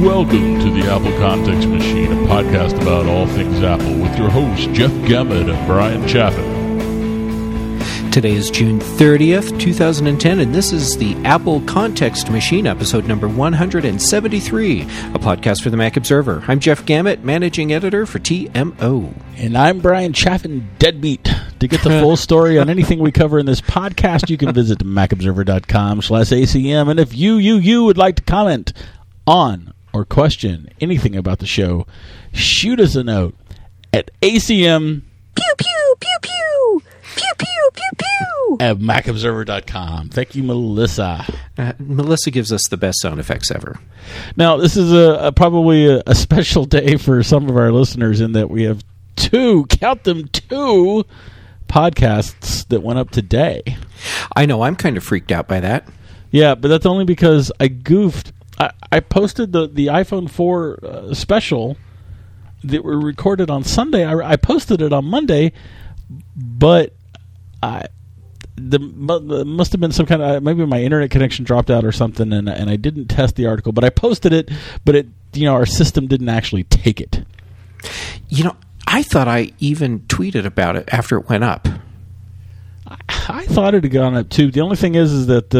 Welcome to the Apple Context Machine, a podcast about all things Apple, with your hosts Jeff Gamet and Brian Chaffin. Today is June 30th, 2010, and this is the Apple Context Machine, episode number 173, a podcast for the Mac Observer. I'm Jeff Gamet, managing editor for TMO. And I'm Brian Chaffin, deadbeat. To get the full story on anything we cover in this podcast, you can visit macobserver.com/ACM. And if you would like to comment on or question anything about the show, shoot us a note at ACM pew pew pew pew pew pew pew pew at macobserver.com. Thank you, Melissa. Melissa gives us the best sound effects ever. Now, this is probably a special day for some of our listeners in that we have two podcasts that went up today. I know, I'm kind of freaked out by that. Yeah, but that's only because I goofed. I posted the iPhone 4 special that were recorded on Sunday. I posted it on Monday, but there must have been some kind of, maybe my internet connection dropped out or something, and I didn't test the article. But I posted it, but our system didn't actually take it. I thought I even tweeted about it after it went up. I thought it had gone up too. The only thing is that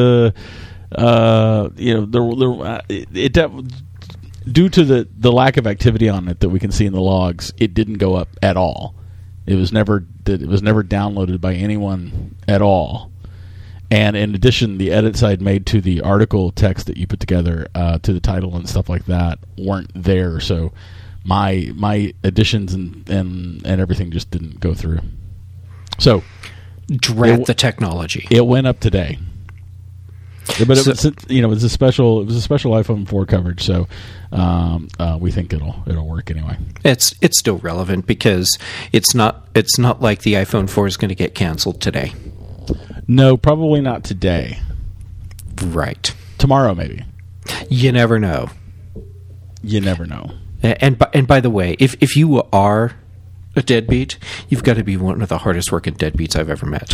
due to the lack of activity on it that we can see in the logs, it didn't go up at all. It was never downloaded by anyone at all. And in addition, the edits I'd made to the article text that you put together to the title and stuff like that weren't there. So my additions and everything just didn't go through. So drat the technology. It went up today. But it was a special iPhone 4 coverage, so we think it'll work anyway. It's still relevant because it's not like the iPhone 4 is going to get canceled today. No, probably not today. Right. Tomorrow, maybe. You never know. You never know. And by the way, if you are a deadbeat, you've got to be one of the hardest working deadbeats I've ever met.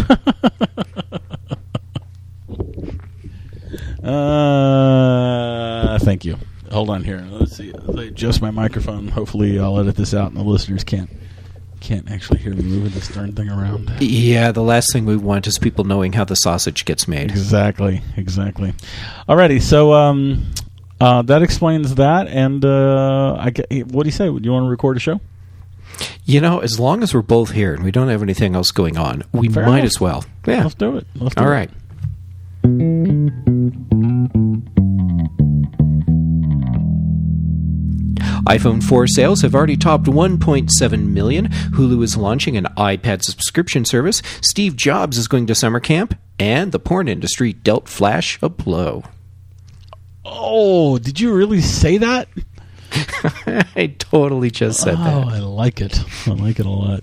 Thank you. Hold on here. Let's see. Let me adjust my microphone. Hopefully, I'll edit this out, and the listeners can't actually hear me moving this darn thing around. Yeah, the last thing we want is people knowing how the sausage gets made. Exactly. Alrighty, so that explains that. And what do you say? Do you want to record a show? As long as we're both here and we don't have anything else going on, we might as well. Yeah, let's do it. All right. iPhone 4 sales have already topped 1.7 million. Hulu is launching an iPad subscription service. Steve Jobs is going to summer camp. And the porn industry dealt Flash a blow. Oh, did you really say that? I totally just said that. Oh, I like it. I like it a lot.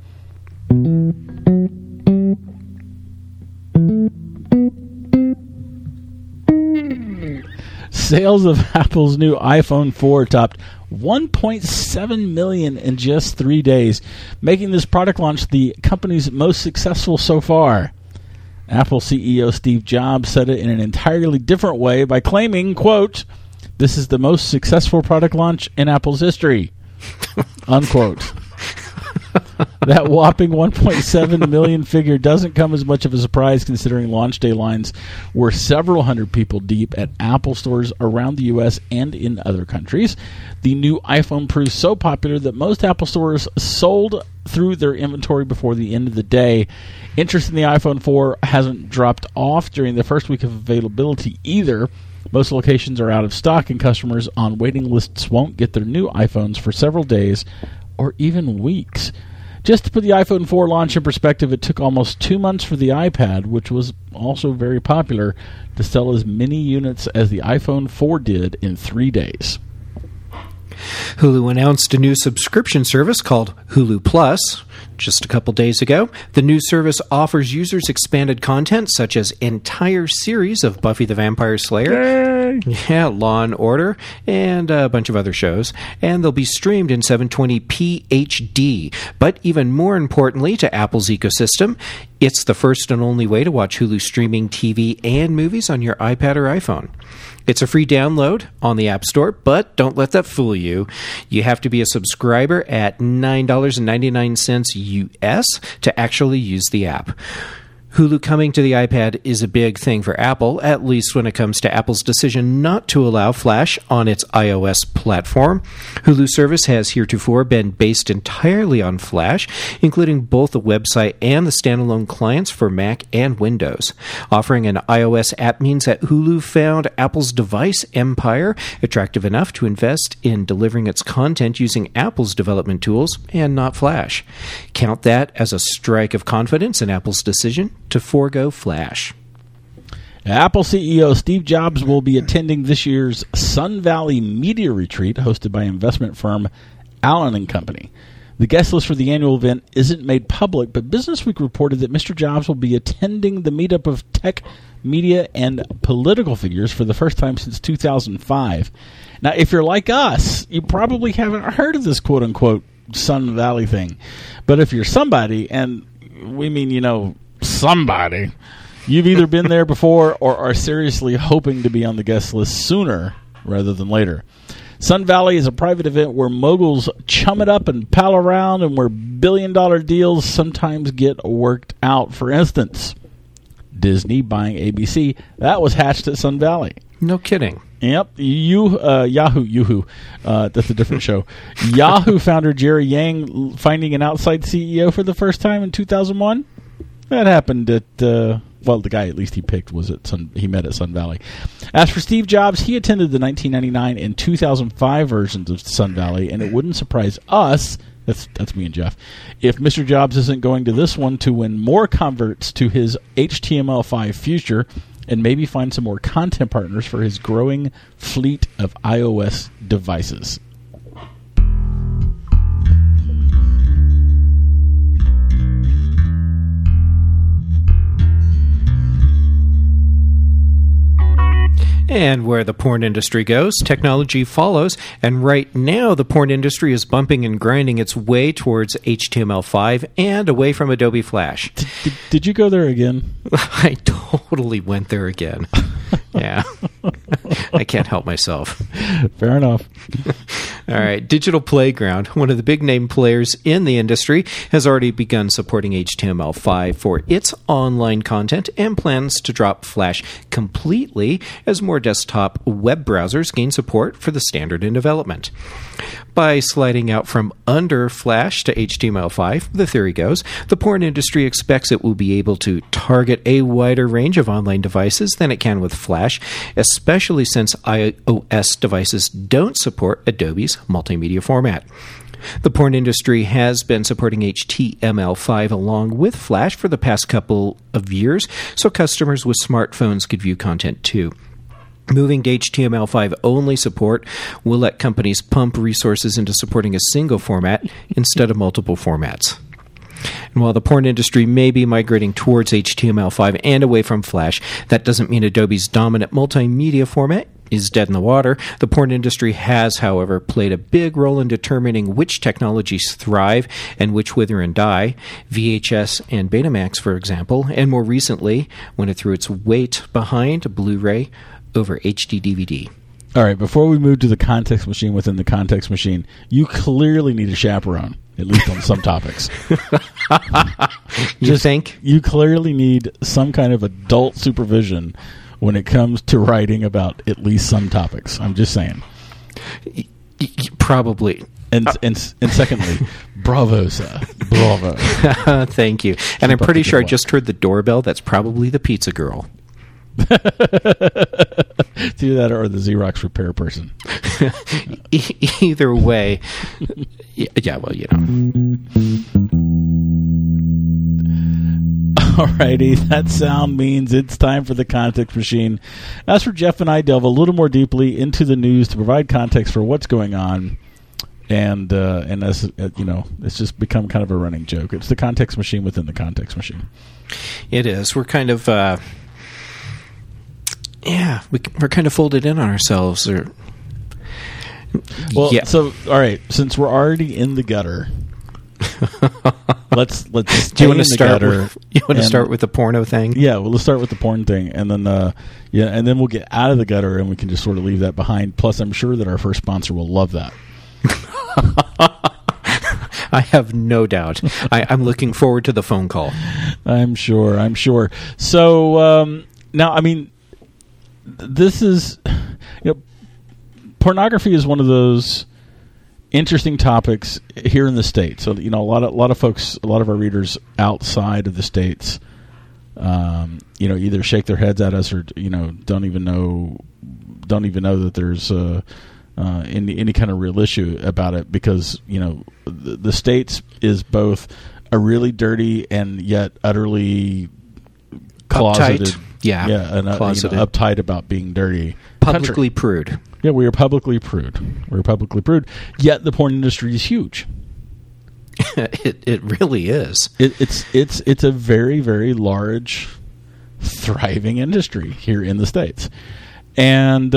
Sales of Apple's new iPhone 4 topped 1.7 million in just 3 days, making this product launch the company's most successful so far. Apple CEO Steve Jobs said it in an entirely different way by claiming, quote, "This is the most successful product launch in Apple's history," unquote. That whopping 1.7 million figure doesn't come as much of a surprise considering launch day lines were several hundred people deep at Apple stores around the U.S. and in other countries. The new iPhone proved so popular that most Apple stores sold through their inventory before the end of the day. Interest in the iPhone 4 hasn't dropped off during the first week of availability either. Most locations are out of stock, and customers on waiting lists won't get their new iPhones for several days or even weeks. Just to put the iPhone 4 launch in perspective, it took almost 2 months for the iPad, which was also very popular, to sell as many units as the iPhone 4 did in 3 days. Hulu announced a new subscription service called Hulu Plus just a couple days ago. The new service offers users expanded content such as entire series of Buffy the Vampire Slayer Yay! Yeah, Law and Order, and a bunch of other shows. And they'll be streamed in 720p HD. But even more importantly to Apple's ecosystem, it's the first and only way to watch Hulu streaming TV and movies on your iPad or iPhone. It's a free download on the App Store, but don't let that fool you. You have to be a subscriber at $9.99 US to actually use the app. Hulu coming to the iPad is a big thing for Apple, at least when it comes to Apple's decision not to allow Flash on its iOS platform. Hulu service has heretofore been based entirely on Flash, including both the website and the standalone clients for Mac and Windows. Offering an iOS app means that Hulu found Apple's device empire attractive enough to invest in delivering its content using Apple's development tools and not Flash. Count that as a strike of confidence in Apple's decision to forego Flash. Apple CEO Steve Jobs will be attending this year's Sun Valley Media Retreat hosted by investment firm Allen & Company. The guest list for the annual event isn't made public, but Business Week reported that Mr. Jobs will be attending the meetup of tech, media, and political figures for the first time since 2005. Now, if you're like us, you probably haven't heard of this quote-unquote Sun Valley thing. But if you're somebody, and we mean, somebody, you've either been there before or are seriously hoping to be on the guest list sooner rather than later. Sun Valley is a private event where moguls chum it up and pal around and where billion-dollar deals sometimes get worked out. For instance, Disney buying ABC. That was hatched at Sun Valley. No kidding. Yep. Yahoo. That's a different show. Yahoo founder Jerry Yang finding an outside CEO for the first time in 2001. That happened at, the guy at least he picked was he met at Sun Valley. As for Steve Jobs, he attended the 1999 and 2005 versions of Sun Valley, and it wouldn't surprise us, that's me and Jeff, if Mr. Jobs isn't going to this one to win more converts to his HTML5 future and maybe find some more content partners for his growing fleet of iOS devices. And where the porn industry goes, technology follows, and right now the porn industry is bumping and grinding its way towards HTML5 and away from Adobe Flash. Did you go there again? I totally went there again. Yeah. I can't help myself. Fair enough. All right. Digital Playground, one of the big name players in the industry, has already begun supporting HTML5 for its online content and plans to drop Flash completely as more desktop web browsers gain support for the standard in development. By sliding out from under Flash to HTML5, the theory goes, the porn industry expects it will be able to target a wider range of online devices than it can with Flash, especially since iOS devices don't support Adobe's multimedia format. The porn industry has been supporting HTML5 along with Flash for the past couple of years, so customers with smartphones could view content too. Moving to HTML5 only support will let companies pump resources into supporting a single format instead of multiple formats. And while the porn industry may be migrating towards HTML5 and away from Flash, that doesn't mean Adobe's dominant multimedia format is dead in the water. The porn industry has, however, played a big role in determining which technologies thrive and which wither and die. VHS and Betamax, for example, and more recently, when it threw its weight behind Blu-ray over HD DVD. All right, before we move to the context machine within the context machine, you clearly need a chaperone, at least on some topics. You think? You clearly need some kind of adult supervision when it comes to writing about at least some topics. I'm just saying. Probably. And secondly, bravo, sir. Bravo. Thank you. And I'm pretty sure I just heard the doorbell. That's probably the pizza girl. It's either that or the Xerox repair person. Either way. Yeah, well, you know. Alrighty, that sound means it's time for the context machine. As for Jeff and I delve a little more deeply into the news to provide context for what's going on, and as you know, it's just become kind of a running joke. It's the context machine within the context machine. It is. We're kind of Yeah, we're kind of folded in on ourselves. Well, so all right, since we're already in the gutter, let's. Do you want to start? You want to start with the porno thing? Yeah, well, let's start with the porn thing, and then and then we'll get out of the gutter, and we can just sort of leave that behind. Plus, I'm sure that our first sponsor will love that. I have no doubt. I'm looking forward to the phone call. I'm sure. So now, I mean, this is, pornography is one of those interesting topics here in the States. So, a lot of folks, a lot of our readers outside of the States, either shake their heads at us or don't even know that there's any kind of real issue about it, because the States is both a really dirty and yet utterly closeted, closeted, uptight about being dirty, publicly prude. Yeah, we are publicly prude. Yet the porn industry is huge. It really is. It's a very, very large, thriving industry here in the States, and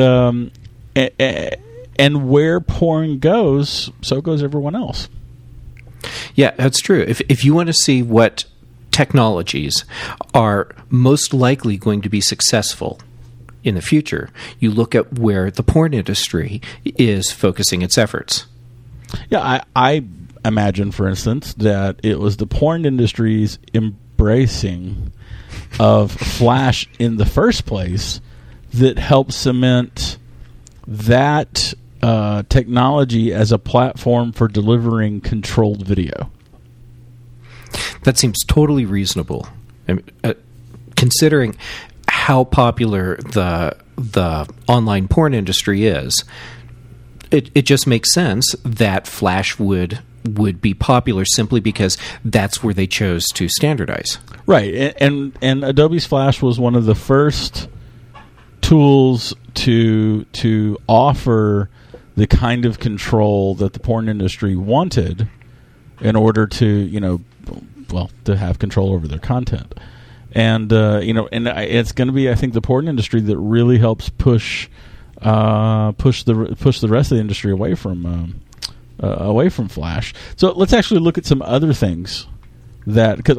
where porn goes, so goes everyone else. Yeah, that's true. If you want to see what technologies are most likely going to be successful in the future, you look at where the porn industry is focusing its efforts. Yeah, I imagine, for instance, that it was the porn industry's embracing of Flash in the first place that helped cement that technology as a platform for delivering controlled video. That seems totally reasonable, considering how popular the online porn industry is. It just makes sense that Flash would be popular simply because that's where they chose to standardize. Right, and Adobe's Flash was one of the first tools to offer the kind of control that the porn industry wanted in order to to have control over their content. And it's going to be, I think, the porn industry that really helps push the rest of the industry away from Flash. So let's actually look at some other things that, because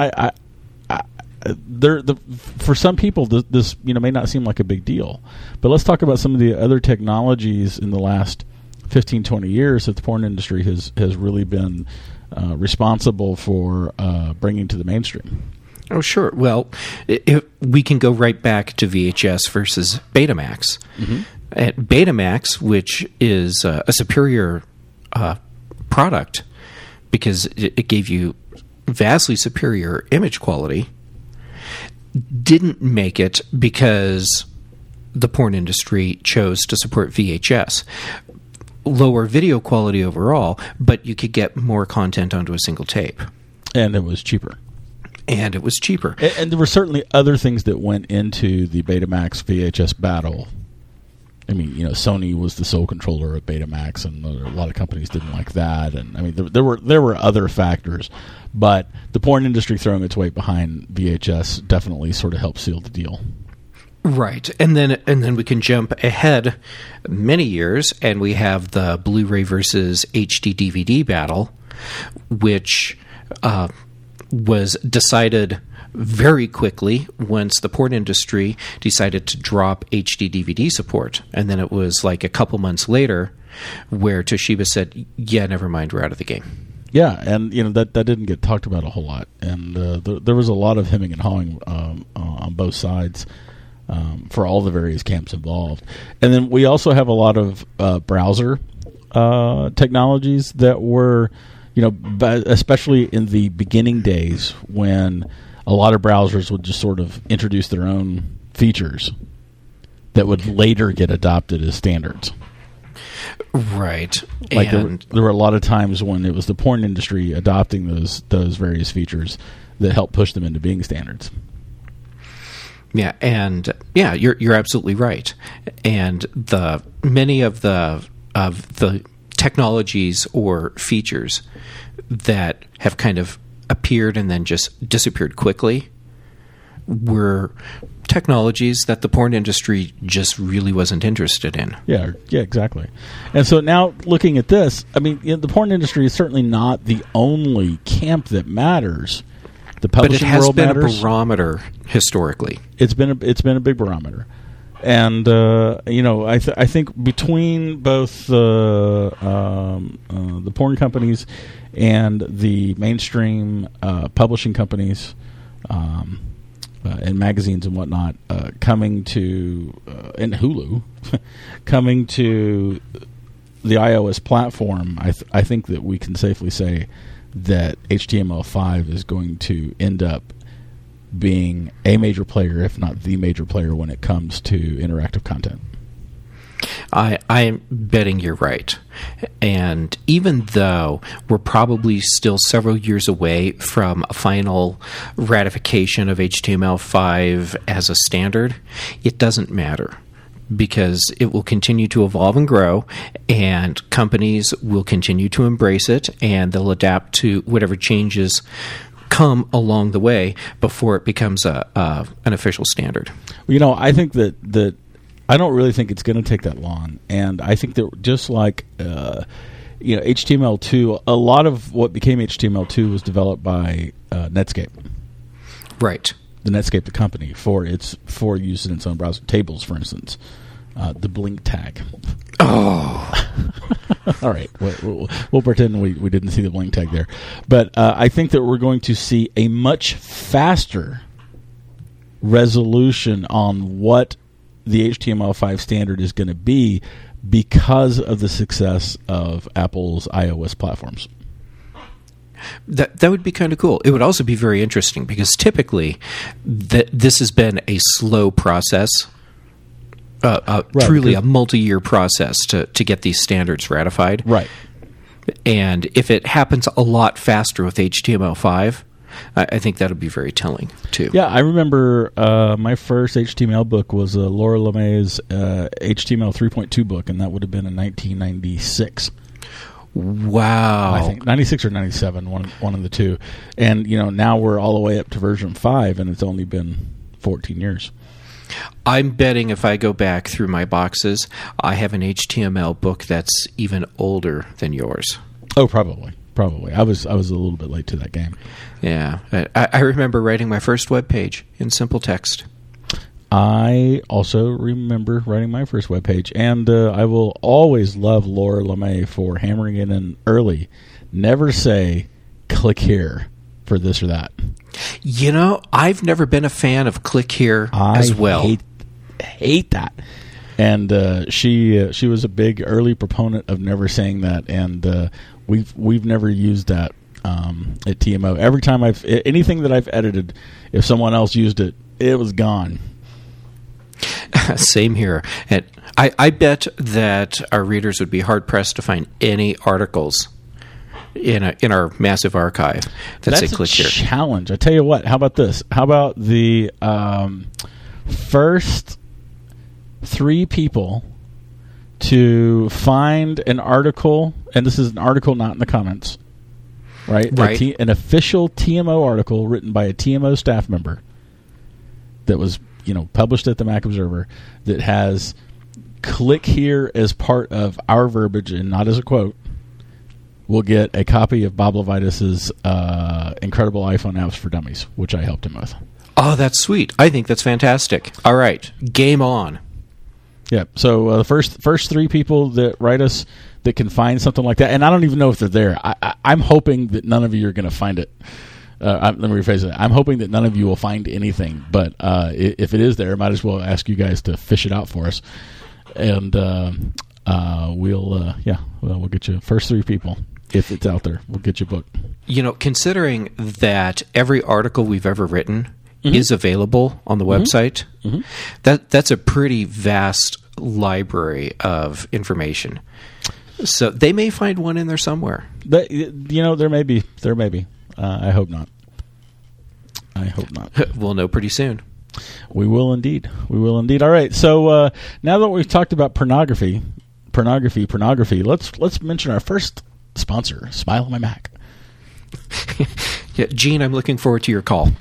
for some people this may not seem like a big deal, but let's talk about some of the other technologies in the last 15-20 years that the porn industry has really been responsible for bringing to the mainstream. Oh, sure. Well, we can go right back to VHS versus Betamax. Mm-hmm. And Betamax, which is a superior product because it gave you vastly superior image quality, didn't make it because the porn industry chose to support VHS. Lower video quality overall, but you could get more content onto a single tape. And it was cheaper. And there were certainly other things that went into the Betamax VHS battle. I mean, Sony was the sole controller of Betamax, and a lot of companies didn't like that. And I mean, there were other factors, but the porn industry throwing its weight behind VHS definitely sort of helped seal the deal. Right, and then we can jump ahead many years, and we have the Blu-ray versus HD DVD battle, which was decided very quickly once the porn industry decided to drop HD DVD support. And then it was like a couple months later where Toshiba said, yeah, never mind, we're out of the game. Yeah, and that didn't get talked about a whole lot. And there was a lot of hemming and hawing on both sides for all the various camps involved. And then we also have a lot of browser technologies that were, especially in the beginning days when a lot of browsers would just sort of introduce their own features that would later get adopted as standards. Right. Like there were a lot of times when it was the porn industry adopting those various features that helped push them into being standards. Yeah, and you're absolutely right. And many of the technologies or features that have kind of appeared and then just disappeared quickly were technologies that the porn industry just really wasn't interested in. Yeah, exactly. And so now looking at this, I mean, the porn industry is certainly not the only camp that matters. The publishing world matters. But it has been a barometer historically. It's been a big barometer. And I think between both the porn companies and the mainstream publishing companies and magazines and whatnot coming to and Hulu coming to the iOS platform, I think that we can safely say that HTML5 is going to end up being a major player, if not the major player, when it comes to interactive content. I'm betting you're right. And even though we're probably still several years away from a final ratification of HTML5 as a standard, it doesn't matter, because it will continue to evolve and grow, and companies will continue to embrace it, and they'll adapt to whatever changes come along the way before it becomes an official standard. I think that I don't really think it's going to take that long, and I think that just like HTML2, a lot of what became HTML2 was developed by Netscape. Right. The Netscape, the company, for use in its own browser. Tables, for instance, the blink tag. Oh, all right. We'll pretend we didn't see the blink tag there, but I think that we're going to see a much faster resolution on what the HTML5 standard is going to be because of the success of Apple's iOS platforms. That would be kind of cool. It would also be very interesting because typically this has been a slow process, truly a multi-year process to get these standards ratified. Right. And if it happens a lot faster with HTML5, I think that'll be very telling, too. Yeah, I remember my first HTML book was Laura LeMay's HTML 3.2 book, and that would have been in 1996. Wow. I think 96 or 97, one of the two. And, now we're all the way up to version 5, and it's only been 14 years. I'm betting if I go back through my boxes, I have an HTML book that's even older than yours. Oh, probably. I was a little bit late to that game. Yeah. I remember writing my first web page in simple text. I also remember writing my first web page, and I will always love Laura LeMay for hammering it in early. Never say, click here for this or that. I've never been a fan of click here as well. I hate that. And she was a big early proponent of never saying that, and we've never used that at TMO. Every time anything that I've edited, if someone else used it, it was gone. Same here. And I bet that our readers would be hard pressed to find any articles in our massive archive that say click here. That's a challenge. I tell you what. How about this? How about the first 3 people to find an article, and this is an article not in the comments, right? An official TMO article written by a TMO staff member that was, published at the Mac Observer that has click here as part of our verbiage and not as a quote, will get a copy of Bob Levitus's incredible iPhone apps for dummies, which I helped him with. Oh, that's sweet. I think that's fantastic. All right. Game on. Yeah, so the first 3 people that write us that can find something like that, and I don't even know if they're there. I'm hoping that none of you are going to find it. Let me rephrase it. I'm hoping that none of you will find anything, but if it is there, I might as well ask you guys to fish it out for us, and we'll get you first 3 people. If it's out there, we'll get you a book. Considering that every article we've ever written is available on the website, that's a pretty vast library of information. So they may find one in there somewhere. But, there may be. I hope not. We'll know pretty soon. We will indeed. All right. So now that we've talked about pornography, let's mention our first sponsor, Smile on My Mac. Yeah, Gene, I'm looking forward to your call.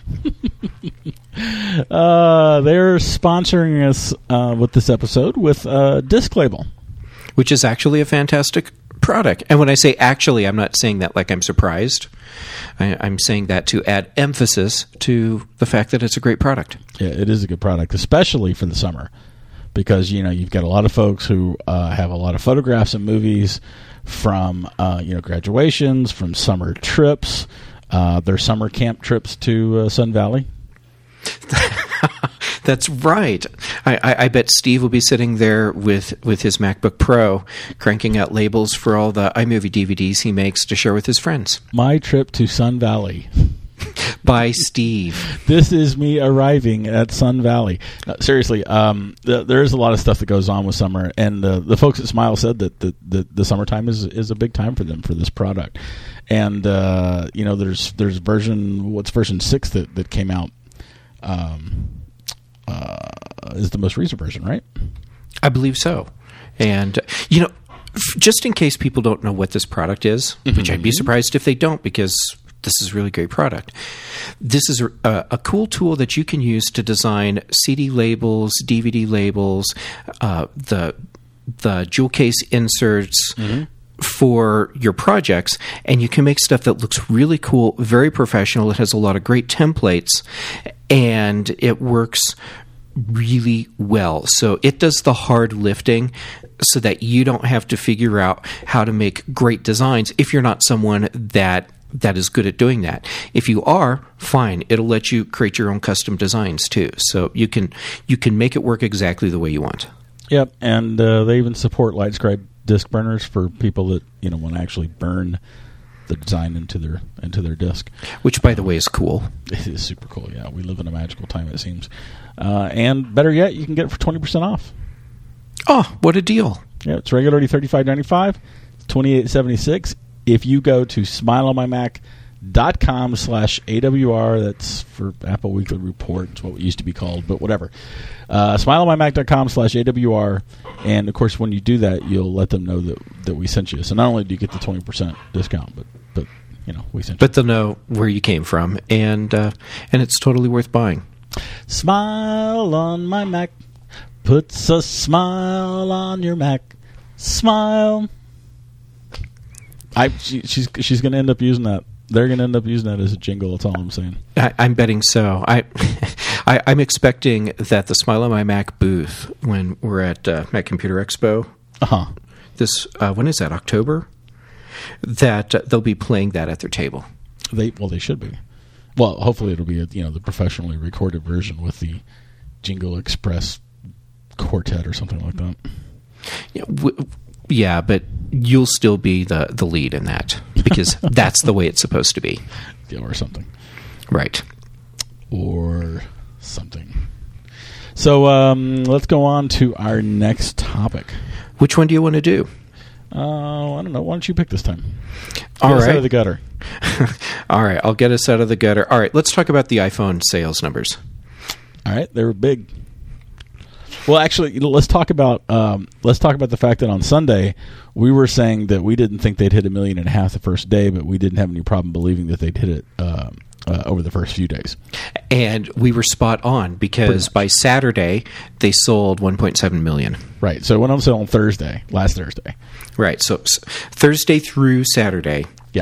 They're sponsoring us with this episode with Disc Label. Which is actually a fantastic product. And when I say actually, I'm not saying that like I'm surprised. I'm saying that to add emphasis to the fact that it's a great product. Yeah, it is a good product, especially for the summer. Because, you've got a lot of folks who have a lot of photographs and movies from, graduations, from summer trips, their summer camp trips to Sun Valley. That's right. I bet Steve will be sitting there with his MacBook Pro cranking out labels for all the iMovie DVDs he makes to share with his friends. My trip to Sun Valley. By Steve. This is me arriving at Sun Valley. Seriously, there is a lot of stuff that goes on with summer, and the folks at Smile said that the summertime is a big time for them for this product. And there's version 6 that came out. Is the most recent version, right? I believe so. And, just in case people don't know what this product is, which I'd be surprised if they don't because this is a really great product. This is a cool tool that you can use to design CD labels, DVD labels, the jewel case inserts for your projects, and you can make stuff that looks really cool, very professional. It has a lot of great templates, and it works really well. So it does the hard lifting so that you don't have to figure out how to make great designs if you're not someone that is good at doing that. If you are, fine. It'll let you create your own custom designs too. So you can make it work exactly the way you want. Yep, and they even support LightScribe disk burners for people that want to actually burn the design into their disk. Which, by the way, is cool. It is super cool. Yeah, we live in a magical time, it seems. And better yet, you can get it for 20% off. Oh, what a deal! Yeah, it's regularly $35.95, $28.76. If you go to smileonmymac.com/AWR, that's for Apple Weekly Report, it's what it used to be called, but whatever. Smileonmymac.com/AWR, and of course, when you do that, you'll let them know that we sent you. So not only do you get the 20% discount, but we sent you. But they'll know where you came from, and it's totally worth buying. Smile on my Mac puts a smile on your Mac. Smile. She's going to end up using that. They're going to end up using that as a jingle. That's all I'm saying. I'm betting so. I'm expecting that the Smile on My Mac booth when we're at Mac Computer Expo. This when is that? October. That they'll be playing that at their table. They should be. Well, hopefully it'll be the professionally recorded version with the Jingle Express quartet or something like that. Yeah, but you'll still be the lead in that because that's the way it's supposed to be. Yeah, or something. Right. Or something. So let's go on to our next topic. Which one do you want to do? I don't know. Why don't you pick this time? All right. Out of the gutter. All right, I'll get us out of the gutter. All right, let's talk about the iPhone sales numbers. All right, they were big. Well, actually, let's talk about the fact that on Sunday we were saying that we didn't think they'd hit 1.5 million the first day, but we didn't have any problem believing that they'd hit it over the first few days. And we were spot on because by Saturday they sold 1.7 million. Right. So it went on sale on last Thursday. Right. So Thursday through Saturday. Yeah.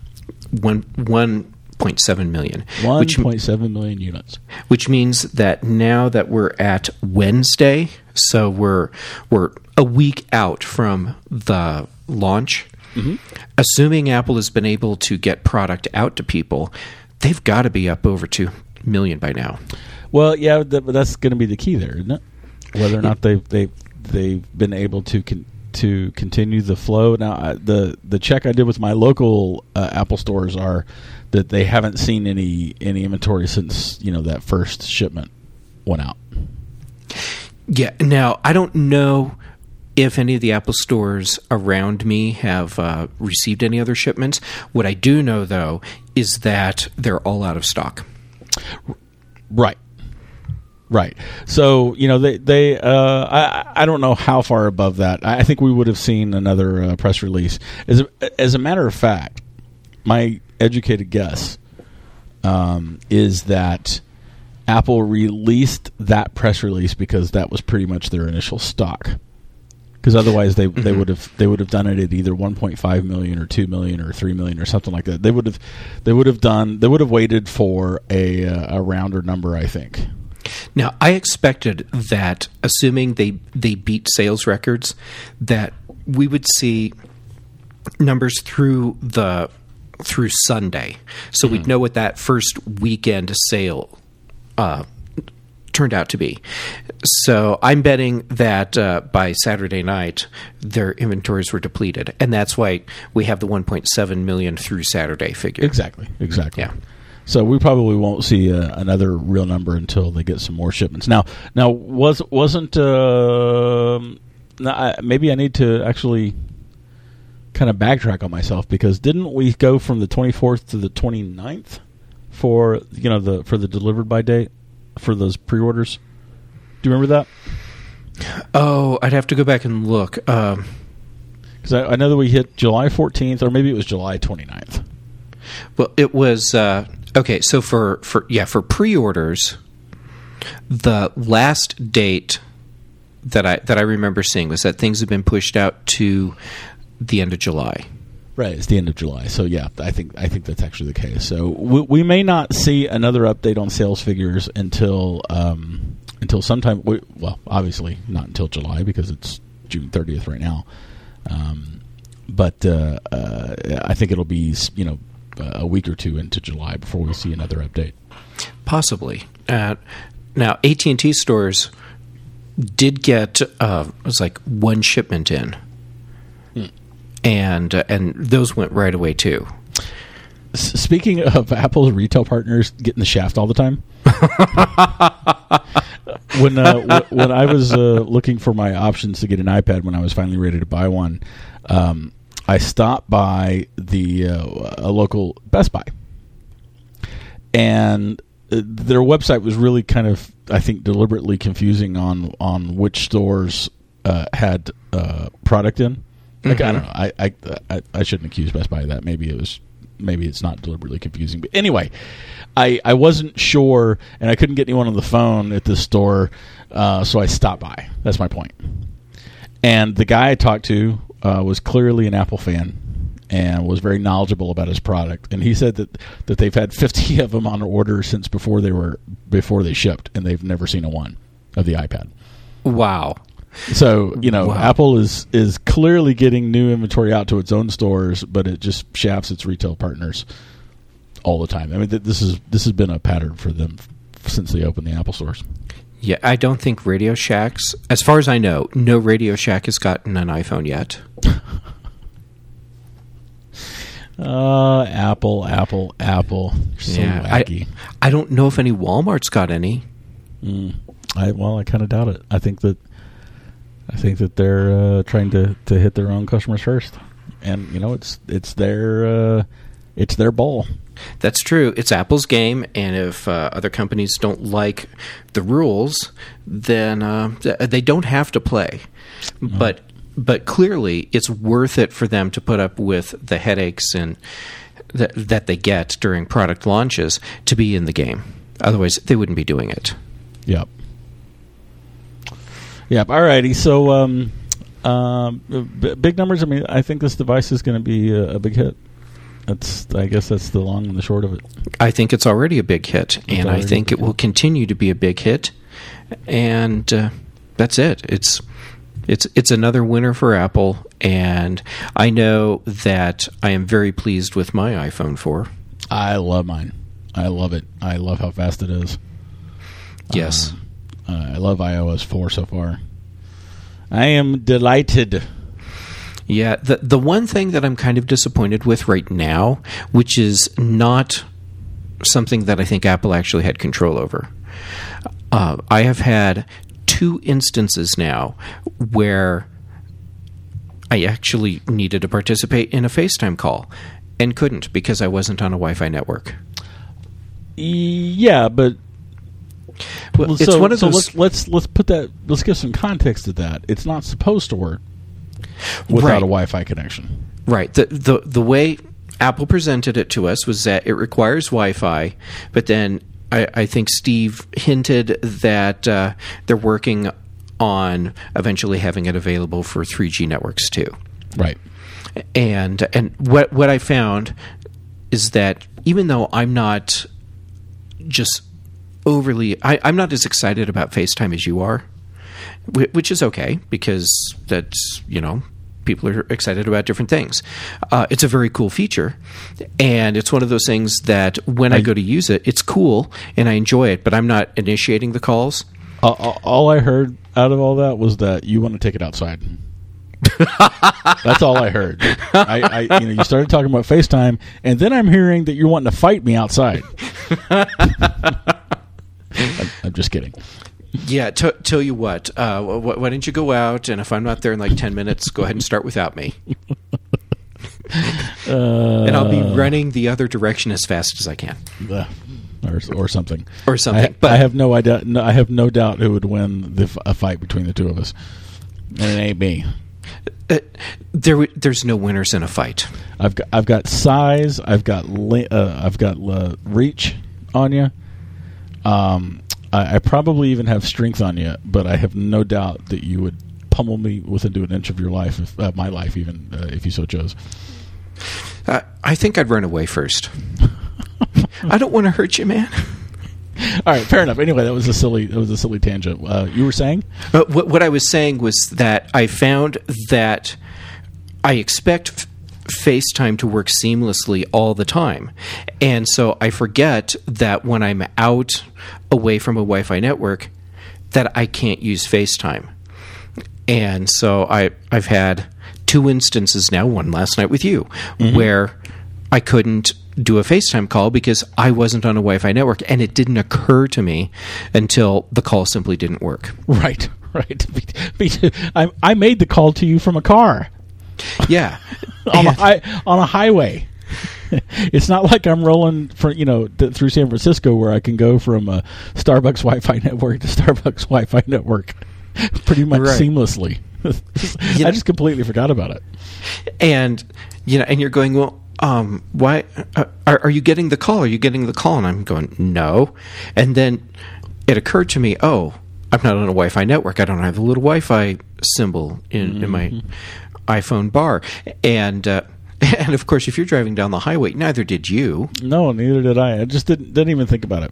1.7 million. 1.7 million units. Which means that now that we're at Wednesday, so we're a week out from the launch, assuming Apple has been able to get product out to people, they've got to be up over 2 million by now. Well, yeah, but that's going to be the key there, isn't it? Whether or not they've been able to continue the flow. Now, the check I did with my local Apple stores are that they haven't seen any inventory since that first shipment went out. Yeah. Now, I don't know if any of the Apple stores around me have received any other shipments. What I do know, though, is that they're all out of stock. Right. So, I don't know how far above that. I think we would have seen another press release. As a matter of fact, my educated guess is that Apple released that press release because that was pretty much their initial stock. Because otherwise, they would have done it at either 1.5 million or 2 million or 3 million or something like that. They would have waited for a rounder number, I think. Now, I expected that, assuming they beat sales records, that we would see numbers through Sunday, so we'd know what that first weekend sale turned out to be. So I'm betting that by Saturday night, their inventories were depleted, and that's why we have the 1.7 million through Saturday figure. Exactly. Yeah. So we probably won't see another real number until they get some more shipments. Now wasn't maybe I need to actually kind of backtrack on myself, because didn't we go from the 24th to the 29th for the delivered by date for those pre-orders? Do you remember that? Oh, I'd have to go back and look. Because I know that we hit July 14th, or maybe it was July 29th. Well, it was okay. So for pre-orders, the last date that I remember seeing was that things have been pushed out to the end of July. Right, it's the end of July. So yeah, I think that's actually the case. So we may not see another update on sales figures until sometime. Well, obviously not until July, because it's June 30th right now. But I think it'll be a week or two into July before we see another update. Possibly. Now, AT&T stores did get it was like one shipment in, and those went right away too. Speaking of Apple's retail partners getting the shaft all the time, when I was looking for my options to get an iPad when I was finally ready to buy one, I stopped by a local Best Buy, and their website was really kind of, I think, deliberately confusing on which stores had product in. Like, I don't know. I shouldn't accuse Best Buy of that. Maybe it's not deliberately confusing. But anyway, I wasn't sure, and I couldn't get anyone on the phone at this store, so I stopped by. That's my point. And the guy I talked to was clearly an Apple fan and was very knowledgeable about his product. And he said that they've had 50 of them on order since before they shipped, and they've never seen a one of the iPad. Wow. So, wow. Apple is clearly getting new inventory out to its own stores, but it just shafts its retail partners all the time. I mean, this has been a pattern for them since they opened the Apple stores. Yeah, I don't think Radio Shacks, as far as I know, no Radio Shack has gotten an iPhone yet. Apple. So wacky. I don't know if any Walmart's got any. I kind of doubt it. I think that they're trying to hit their own customers first, and it's their ball. That's true. It's Apple's game, and if other companies don't like the rules, then they don't have to play. Mm-hmm. But clearly, it's worth it for them to put up with the headaches and that they get during product launches to be in the game. Otherwise, they wouldn't be doing it. Yep. Alrighty. So, big numbers. I mean, I think this device is going to be a big hit. I guess that's the long and the short of it. I think it's already a big hit, and I think it will continue to be a big hit. And that's it. It's another winner for Apple, and I know that I am very pleased with my iPhone 4. I love mine. I love it. I love how fast it is. Yes. I love iOS 4 so far. I am delighted. Yeah, the one thing that I'm kind of disappointed with right now, which is not something that I think Apple actually had control over, I have had 2 instances now where I actually needed to participate in a FaceTime call and couldn't because I wasn't on a Wi-Fi network. Yeah, but well, it's one of those. Let's put that. Let's give some context to that. It's not supposed to work without a Wi-Fi connection. Right. The way Apple presented it to us was that it requires Wi-Fi, but then I think Steve hinted that they're working on eventually having it available for 3G networks too. Right. And what I found is that even though I'm not just overly, I'm not as excited about FaceTime as you are, which is okay because that's, people are excited about different things. It's a very cool feature, and it's one of those things that when I go to use it, it's cool and I enjoy it, but I'm not initiating the calls. All I heard out of all that was that you want to take it outside. That's all I heard. You started talking about FaceTime, and then I'm hearing that you're wanting to fight me outside. I'm just kidding. Yeah, tell you what, why don't you go out, and if I'm not there in like 10 minutes, go ahead and start without me. And I'll be running the other direction as fast as I can. Or something. Or something. But I have no idea. I have no doubt who would win a fight between the two of us. And it ain't me. There's no winners in a fight. I've got size. I've got reach on you. I probably even have strength on you, but I have no doubt that you would pummel me within an inch of your life, my life, even if you so chose. I think I'd run away first. I don't want to hurt you, man. All right, fair enough. Anyway, that was a silly tangent. You were saying? What I was saying was that I found that I expect FaceTime to work seamlessly all the time. And so I forget that when I'm out away from a Wi-Fi network that I can't use FaceTime. And so I've had 2 instances now, one last night with you, where I couldn't do a FaceTime call because I wasn't on a Wi-Fi network, and it didn't occur to me until the call simply didn't work. Right. I made the call to you from a car. Yeah. on a highway. It's not like I'm rolling through San Francisco where I can go from a Starbucks Wi-Fi network to Starbucks Wi-Fi network pretty much seamlessly. I just completely forgot about it. And and you're going, well, why are you getting the call? Are you getting the call? And I'm going, no. And then it occurred to me, I'm not on a Wi-Fi network. I don't have the little Wi-Fi symbol in my iPhone bar. And of course, if you're driving down the highway, neither did you. No, neither did I. I just didn't even think about it.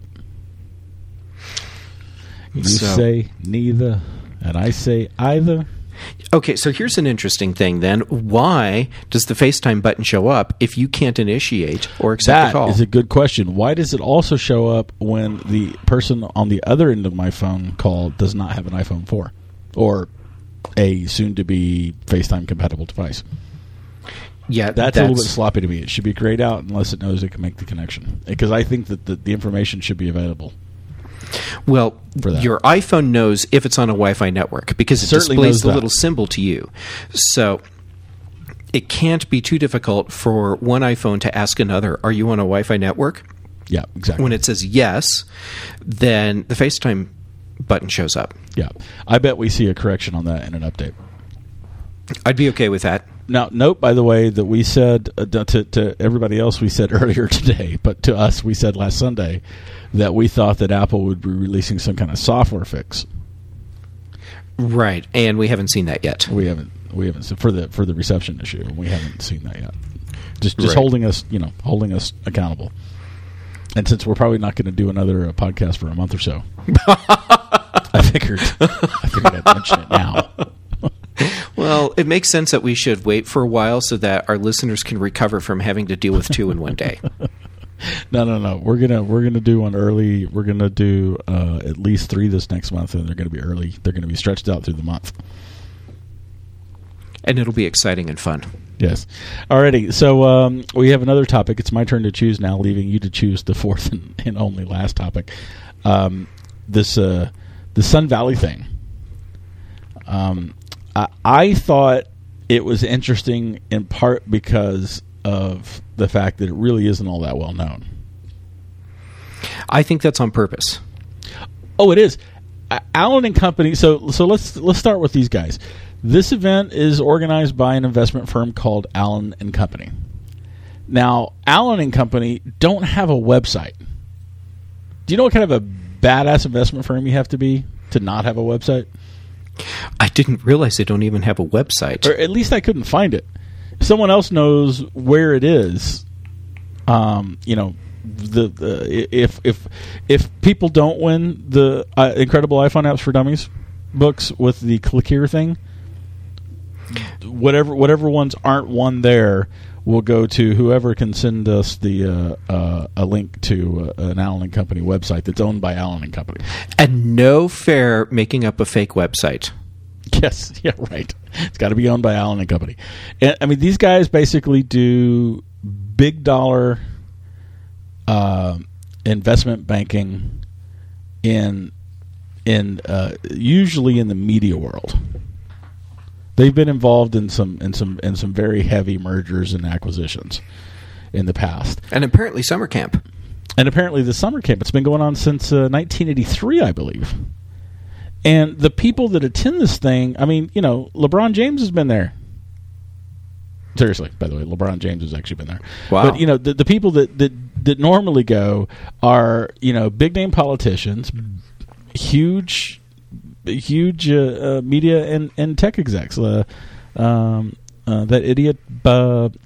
You say neither, and I say either. Okay, so here's an interesting thing then. Why does the FaceTime button show up if you can't initiate or accept the call? That is a good question. Why does it also show up when the person on the other end of my phone call does not have an iPhone 4 or a soon-to-be FaceTime-compatible device? Yeah, that's a little bit sloppy to me. It should be grayed out unless it knows it can make the connection. Because I think that the information should be available. Well, your iPhone knows if it's on a Wi-Fi network because it displays the little symbol to you. So it can't be too difficult for one iPhone to ask another, are you on a Wi-Fi network? Yeah, exactly. When it says yes, then the FaceTime button shows up. Yeah. I bet we see a correction on that in an update. I'd be okay with that. Now, note, by the way, that we said to everybody else we said earlier today, but to us we said last Sunday that we thought that Apple would be releasing some kind of software fix. Right, and we haven't seen that yet. We haven't for the reception issue. We haven't seen that yet. Just holding us accountable. And since we're probably not going to do another podcast for a month or so, I figured I'd mention it now. Well, it makes sense that we should wait for a while so that our listeners can recover from having to deal with 2 in one day. No. We're gonna do one early. We're gonna do at least 3 this next month, and they're gonna be early. They're gonna be stretched out through the month, and it'll be exciting and fun. Yes. Alrighty. So we have another topic. It's my turn to choose now, leaving you to choose the fourth and only last topic. The Sun Valley thing. I thought it was interesting in part because of the fact that it really isn't all that well known. I think that's on purpose. Oh, it is. Allen and Company. So let's start with these guys. This event is organized by an investment firm called Allen and Company. Now, Allen and Company don't have a website. Do you know what kind of a badass investment firm you have to be to not have a website? I didn't realize they don't even have a website. Or at least I couldn't find it. If someone else knows where it is, if people don't win the Incredible iPhone Apps for Dummies books with the Click Here thing, whatever ones aren't won there will go to whoever can send us the a link to an Allen and Company website that's owned by Allen and Company. And no fair making up a fake website. Yes, yeah, right. It's got to be owned by Allen and Company. And, I mean, these guys basically do big dollar investment banking in usually in the media world. They've been involved in some very heavy mergers and acquisitions in the past. And apparently summer camp. And apparently the summer camp. It's been going on since 1983, I believe. And the people that attend this thing, I mean, you know, LeBron James has been there. Seriously, by the way, LeBron James has actually been there. Wow. But, you know, the people that normally go are, you know, big-name politicians, huge media and tech execs. That idiot Bob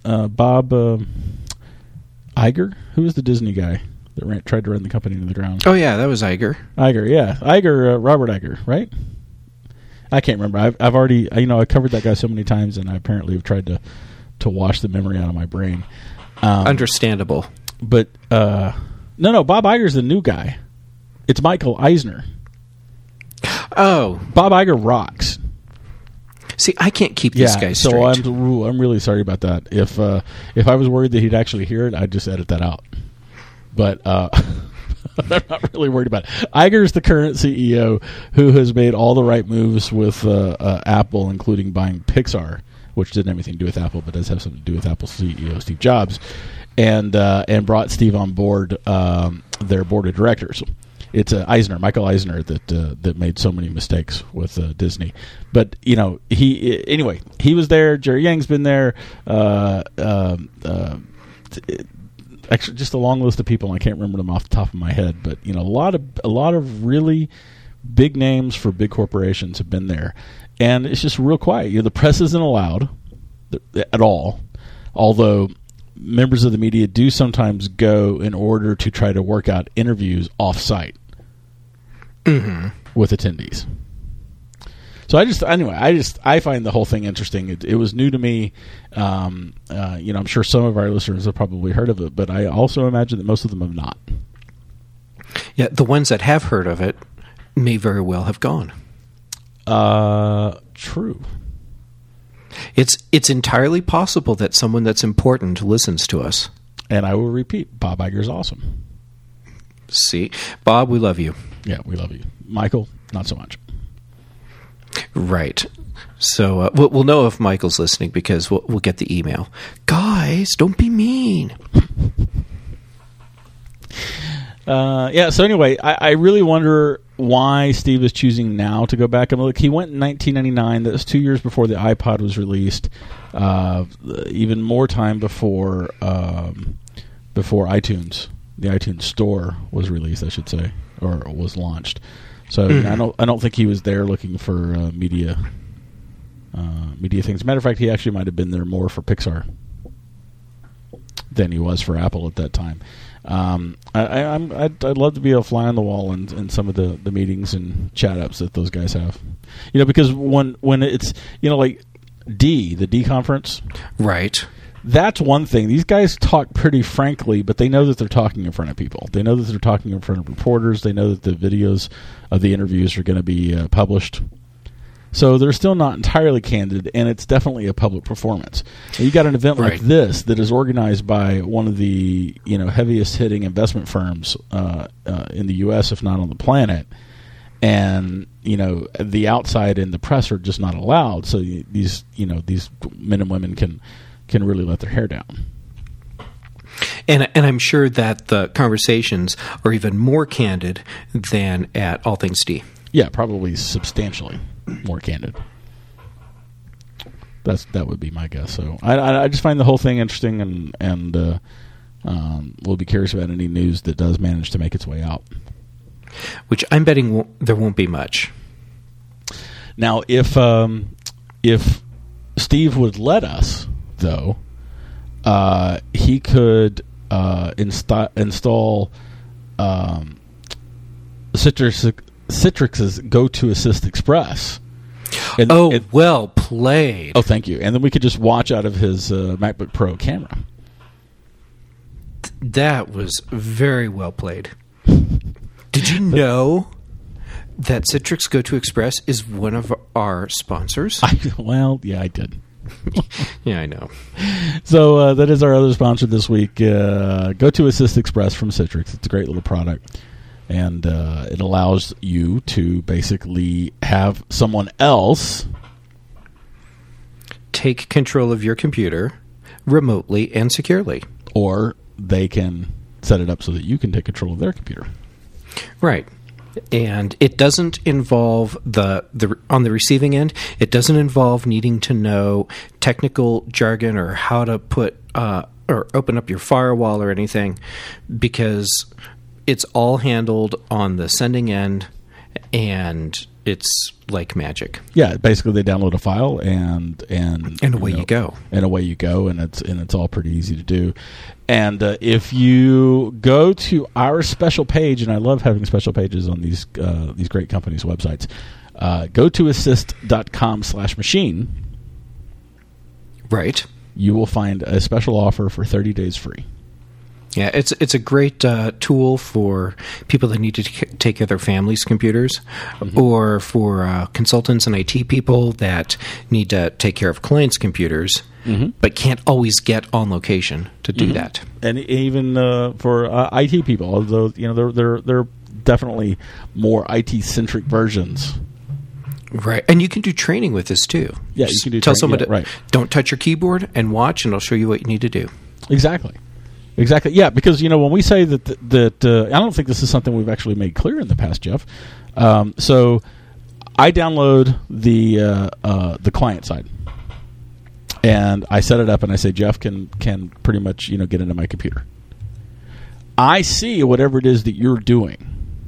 Iger, who was the Disney guy that tried to run the company to the ground? Oh yeah, that was Iger. Robert Iger, right? I can't remember. I've already, you know, I covered that guy so many times, and I apparently have tried to wash the memory out of my brain. Understandable. But no, Bob Iger's the new guy. It's Michael Eisner. Oh, Bob Iger rocks. See, I can't keep this guy straight. So I'm really sorry about that. If I was worried that he'd actually hear it, I'd just edit that out. But I'm not really worried about it. Iger's the current CEO who has made all the right moves with Apple, including buying Pixar, which didn't have anything to do with Apple, but does have something to do with Apple's CEO, Steve Jobs, and brought Steve on board their board of directors. It's Michael Eisner, that made so many mistakes with Disney. But, you know, he was there. Jerry Yang's been there. Actually, just a long list of people. I can't remember them off the top of my head. But, you know, a lot of really big names for big corporations have been there. And it's just real quiet. You know, the press isn't allowed at all, although members of the media do sometimes go in order to try to work out interviews off-site with attendees. So I find the whole thing interesting. It was new to me. You know, I'm sure some of our listeners have probably heard of it, but I also imagine that most of them have not. Yeah, the ones that have heard of it may very well have gone. True. It's entirely possible that someone that's important listens to us. And I will repeat, Bob Iger's awesome. See, Bob, we love you. Yeah, we love you. Michael, not so much. Right. So we'll know if Michael's listening because we'll get the email. Guys, don't be mean. So anyway, I really wonder why Steve is choosing now to go back and look. He went in 1999. That was 2 years before the iPod was released. Even more time before iTunes, the iTunes Store was released, I should say, or was launched. So I don't think he was there looking for media things. As a matter of fact, he actually might have been there more for Pixar than he was for Apple at that time. I'd love to be a fly on the wall in some of the meetings and chat ups that those guys have. You know, because when it's, you know, like the D conference, right? That's one thing. These guys talk pretty frankly, but they know that they're talking in front of people. They know that they're talking in front of reporters. They know that the videos of the interviews are going to be published. So they're still not entirely candid, and it's definitely a public performance. And you got an event like this that is organized by one of the, you know, heaviest hitting investment firms in the U.S., if not on the planet. And, you know, the outside and the press are just not allowed. So these men and women can really let their hair down. And I'm sure that the conversations are even more candid than at All Things D. Yeah, probably substantially more candid. That would be my guess. So I just find the whole thing interesting, and we'll be curious about any news that does manage to make its way out. Which I'm betting there won't be much. Now, if Steve would let us, though, he could install Citrix's GoToAssist Express. Well played. Oh, thank you. And then we could just watch out of his MacBook Pro camera. That was very well played. Did you know that Citrix GoToExpress is one of our sponsors? I did. Yeah, I know. So that is our other sponsor this week, GoToAssist Express from Citrix. It's a great little product, and it allows you to basically have someone else take control of your computer remotely and securely. Or they can set it up so that you can take control of their computer. Right. And it doesn't involve on the receiving end, it doesn't involve needing to know technical jargon or how to put or open up your firewall or anything, because it's all handled on the sending end, and it's like magic. Yeah, basically they download a file and away you go. And away you go, and it's all pretty easy to do. And if you go to our special page, and I love having special pages on these great companies' websites, gotoassist.com/machine. Right. You will find a special offer for 30 days free. Yeah, it's a great tool for people that need to take care of their family's computers, or for consultants and IT people that need to take care of clients' computers, but can't always get on location to do that. And even for IT people, although they're definitely more IT-centric versions. Right, and you can do training with this too. Yeah, you can do. Tell someone right. Don't touch your keyboard and watch, and I'll show you what you need to do. Exactly. Yeah, because when we say that I don't think this is something we've actually made clear in the past, Jeff. So I download the client side, and I set it up, and I say Jeff can pretty much get into my computer. I see whatever it is that you're doing.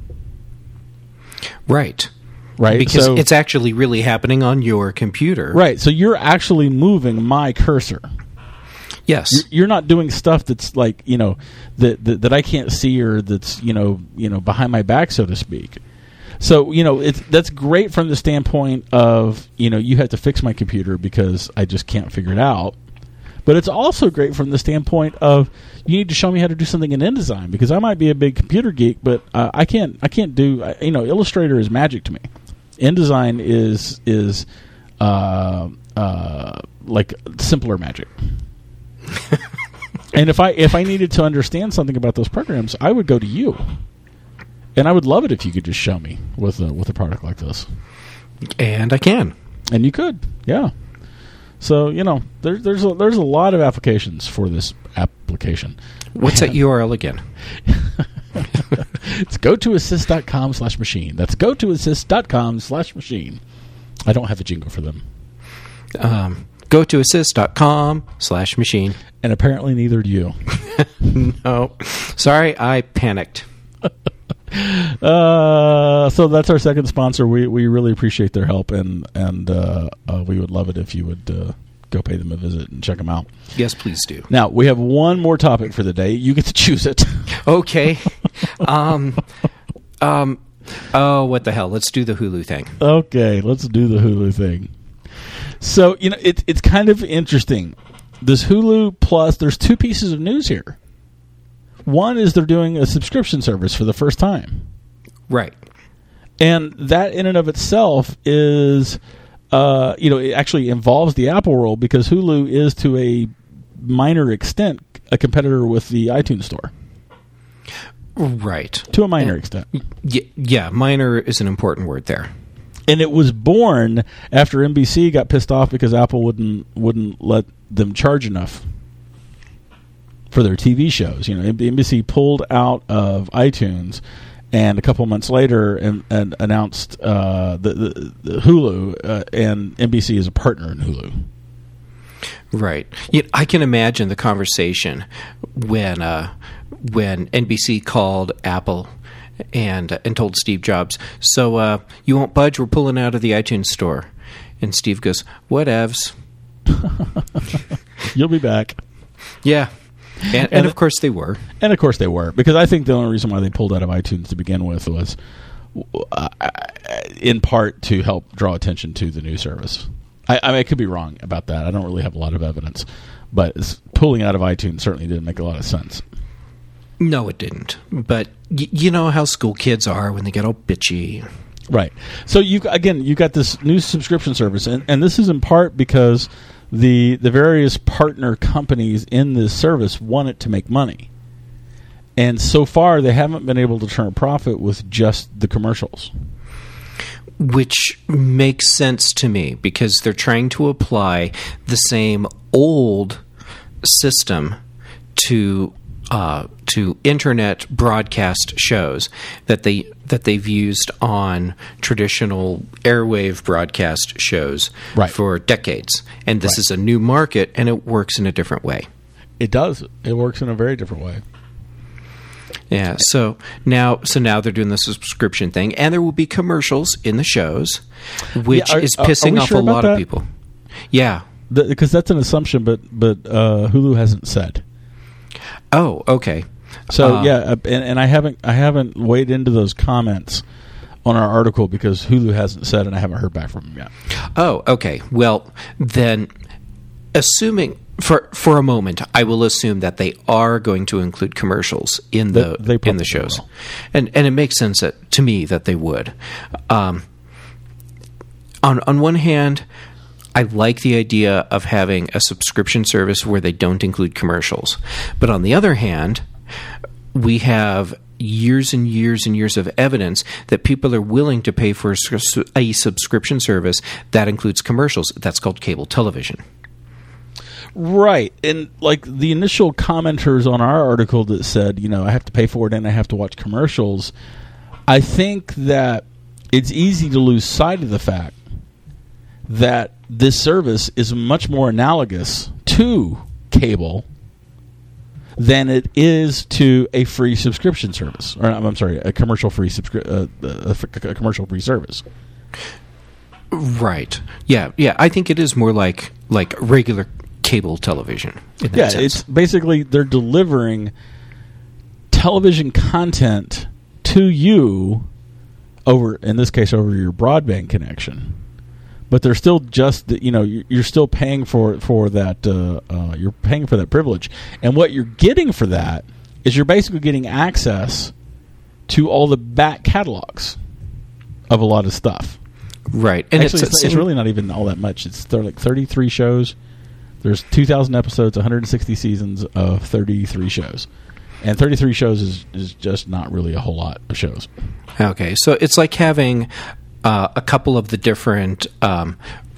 Right. Because it's actually really happening on your computer. Right. So you're actually moving my cursor. Yes. You're not doing stuff that's like, that I can't see, or that's, behind my back, so to speak. So, that's great from the standpoint of, you have to fix my computer because I just can't figure it out. But it's also great from the standpoint of, you need to show me how to do something in InDesign, because I might be a big computer geek, but I can't do, Illustrator is magic to me. InDesign is like simpler magic. And if I needed to understand something about those programs, I would go to you, and I would love it if you could just show me with a product like this. And I can, and you could, yeah. So there's a lot of applications for this application. What's that URL again? It's gotoassist.com/machine. That's gotoassist.com/machine. I don't have a jingle for them. GoToAssist.com/machine. And apparently neither do you. No. Sorry, I panicked. So that's our second sponsor. We really appreciate their help, and we would love it if you would go pay them a visit and check them out. Yes, please do. Now, we have one more topic for the day. You get to choose it. Okay. Oh, what the hell? Let's do the Hulu thing. Okay, let's do the Hulu thing. So, it's kind of interesting. This Hulu Plus, there's two pieces of news here. One is they're doing a subscription service for the first time. Right. And that in and of itself is, it actually involves the Apple world, because Hulu is to a minor extent a competitor with the iTunes Store. Right. To a minor extent. Yeah, minor is an important word there. And it was born after NBC got pissed off because Apple wouldn't let them charge enough for their TV shows. NBC pulled out of iTunes, and a couple months later and announced the Hulu, and NBC is a partner in Hulu. Right. I can imagine the conversation when NBC called Apple and told Steve Jobs, "So you won't budge? We're pulling out of the iTunes store." And Steve goes, "Whatevs." You'll be back. Yeah. And of course they were. And of course they were, because I think the only reason why they pulled out of iTunes to begin with was in part to help draw attention to the new service. I mean, I could be wrong about that. I don't really have a lot of evidence, but pulling out of iTunes certainly didn't make a lot of sense. No, it didn't. But you know how school kids are when they get all bitchy. Right. So you got this new subscription service, and this is in part because the various partner companies in this service want it to make money. And so far, they haven't been able to turn a profit with just the commercials. Which makes sense to me, because they're trying to apply the same old system to internet broadcast shows that they've used on traditional airwave broadcast shows for decades. And this is a new market, and it works in a different way. It does. It works in a very different way. Yeah, so now they're doing the subscription thing, and there will be commercials in the shows, which is pissing off a lot of people. Yeah, because that's an assumption, but Hulu hasn't said. Oh, okay. So and I haven't waded into those comments on our article because Hulu hasn't said, and I haven't heard back from them yet. Oh, okay. Well, then, assuming for a moment, I will assume that they are going to include commercials in the shows, and it makes sense to me that they would. On one hand, I like the idea of having a subscription service where they don't include commercials, but on the other hand, we have years and years and years of evidence that people are willing to pay for a subscription service that includes commercials. That's called cable television. Right. And like the initial commenters on our article that said, I have to pay for it and I have to watch commercials, I think that it's easy to lose sight of the fact that this service is much more analogous to cable than it is to a free subscription service. Or I'm sorry, a commercial-free a commercial-free service. Right. Yeah. I think it is more like regular cable television. It's basically they're delivering television content to you over, in this case, over your broadband connection. But they're still just, you're still paying for that. You're paying for that privilege, and what you're getting for that is you're basically getting access to all the back catalogs of a lot of stuff. Right, and actually, it's really not even all that much. They're like 33 shows. There's 2,000 episodes, 160 seasons of 33 shows. And 33 shows is just not really a whole lot of shows. Okay, so it's like having a couple of the different, I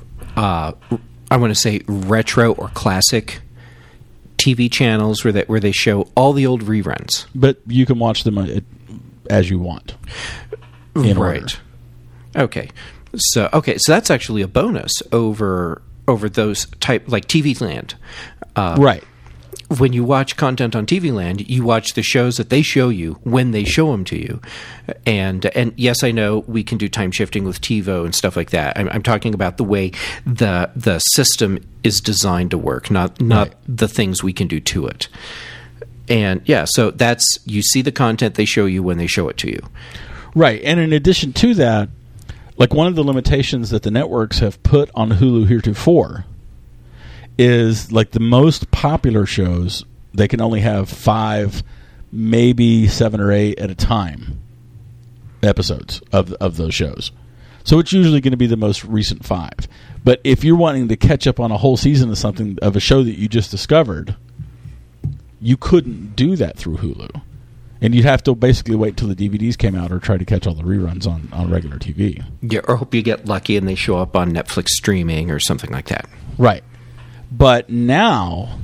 want to say retro or classic TV channels where they show all the old reruns. But you can watch them as you want. In order. Okay. So that's actually a bonus over those type, like TV Land. Right. When you watch content on TV Land, you watch the shows that they show you when they show them to you. And yes, I know we can do time shifting with TiVo and stuff like that. I'm talking about the way the system is designed to work, not the things we can do to it. And yeah, so that's, you see the content they show you when they show it to you. Right. And in addition to that, like one of the limitations that the networks have put on Hulu heretofore is like the most popular shows, they can only have 5, maybe 7 or 8 at a time episodes of those shows. So it's usually going to be the most recent 5. But if you're wanting to catch up on a whole season of something, of a show that you just discovered, you couldn't do that through Hulu. And you'd have to basically wait till the DVDs came out or try to catch all the reruns on regular TV. Yeah, or hope you get lucky and they show up on Netflix streaming or something like that. Right. But now,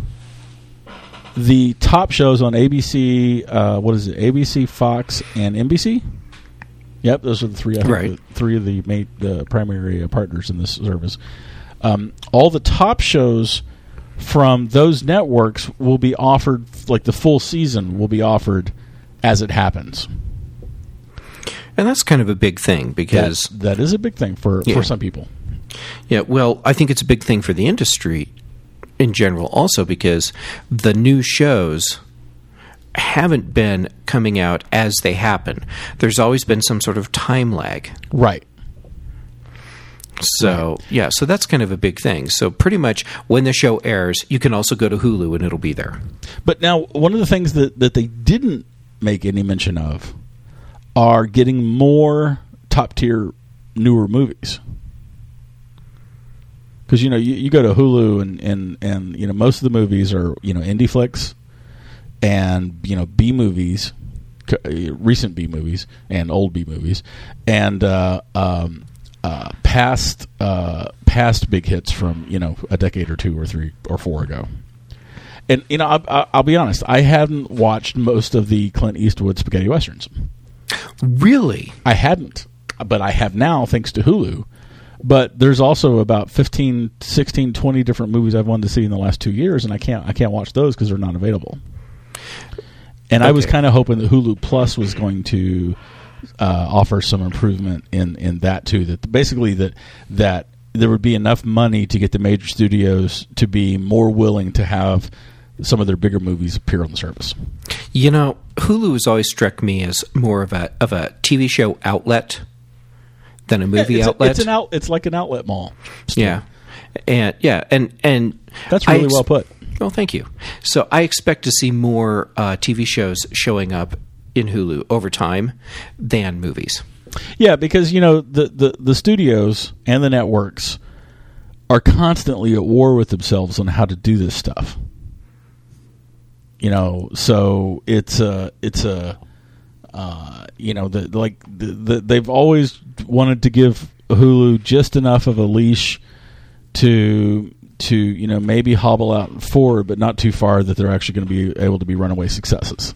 the top shows on ABC, ABC, Fox, and NBC? Yep, those are the three. Three of the primary partners in this service. All the top shows from those networks will be offered, like the full season will be offered as it happens. And that's kind of a big thing because... That is a big thing for some people. Yeah, well, I think it's a big thing for the industry in general also because the new shows haven't been coming out as they happen. There's always been some sort of time lag. Right. So, yeah, so that's kind of a big thing. So pretty much when the show airs, you can also go to Hulu and it'll be there. But now, one of the things that they didn't make any mention of are getting more top-tier, newer movies. Because, you go to Hulu and most of the movies are, indie flicks and, B-movies, recent B-movies and old B-movies, and past big hits from, a decade or 2 or 3 or 4 ago. And, I'll be honest, I hadn't watched most of the Clint Eastwood spaghetti westerns. Really? I hadn't, but I have now thanks to Hulu. But there's also about 15, 16, 20 different movies I've wanted to see in the last 2 years, and I can't watch those because they're not available. And I was kind of hoping that Hulu Plus was going to offer some improvement in that too. That basically that there would be enough money to get the major studios to be more willing to have some of their bigger movies appear on the service. Hulu has always struck me as more of a TV show outlet than a movie outlet. It's like an outlet mall. Still. Yeah, and that's really well put. Well, thank you. So I expect to see more TV shows showing up in Hulu over time than movies. Yeah, because the studios and the networks are constantly at war with themselves on how to do this stuff. So they've always wanted to give Hulu just enough of a leash to maybe hobble out forward, but not too far that they're actually going to be able to be runaway successes.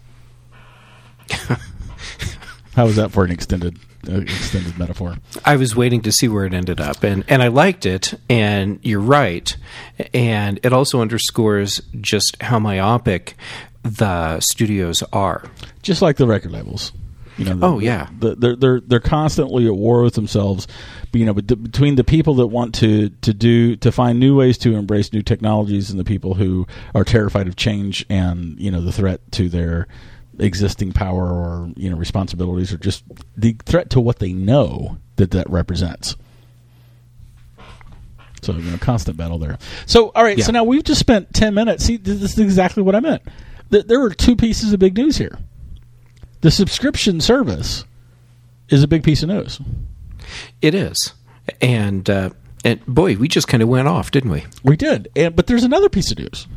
How was that for an extended metaphor? I was waiting to see where it ended up, and I liked it, and you're right. And it also underscores just how myopic the studios are. Just like the record labels. They're constantly at war with themselves. But between the people that want to find new ways to embrace new technologies and the people who are terrified of change and the threat to their existing power or responsibilities, or just the threat to what they know that represents. So constant battle there. So all right, So now we've just spent 10 minutes. See, this is exactly what I meant. There are two pieces of big news here. The subscription service is a big piece of news. It is, and boy, we just kind of went off, didn't we? We did, but there's another piece of news.